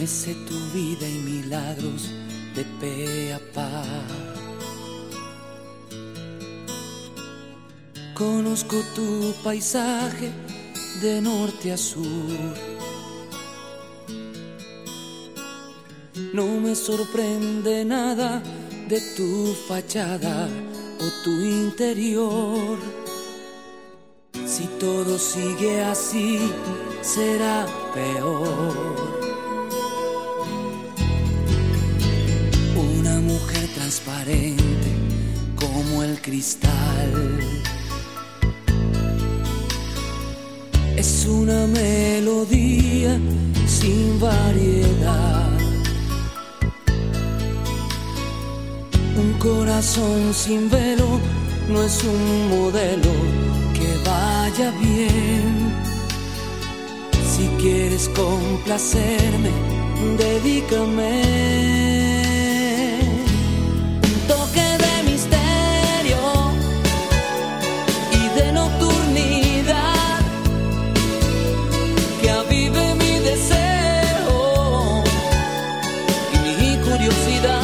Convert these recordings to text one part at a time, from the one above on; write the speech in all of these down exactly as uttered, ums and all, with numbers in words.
Me sé tu vida y milagros de pe a pa. Conozco tu paisaje de norte a sur. No me sorprende nada de tu fachada o tu interior. Si todo sigue así, será peor. Una mujer transparente como el cristal. Es una melodía sin variedad. Un corazón sin velo no es un modelo que vaya bien. Si quieres complacerme, dedícame un toque de misterio y de nocturnidad que avive mi deseo y mi curiosidad.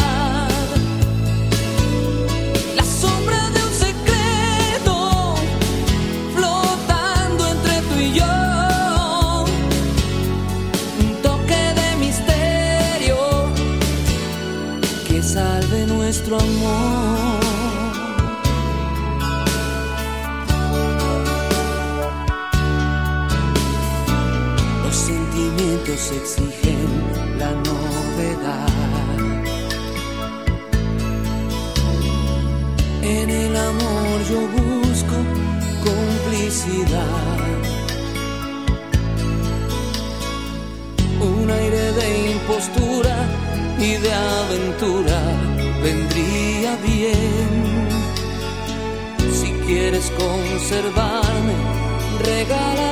Salve nuestro amor. Los sentimientos exigen la novedad. En el amor yo busco complicidad. Un aire de impostura y de aventura vendría bien. Si quieres conservarme, regala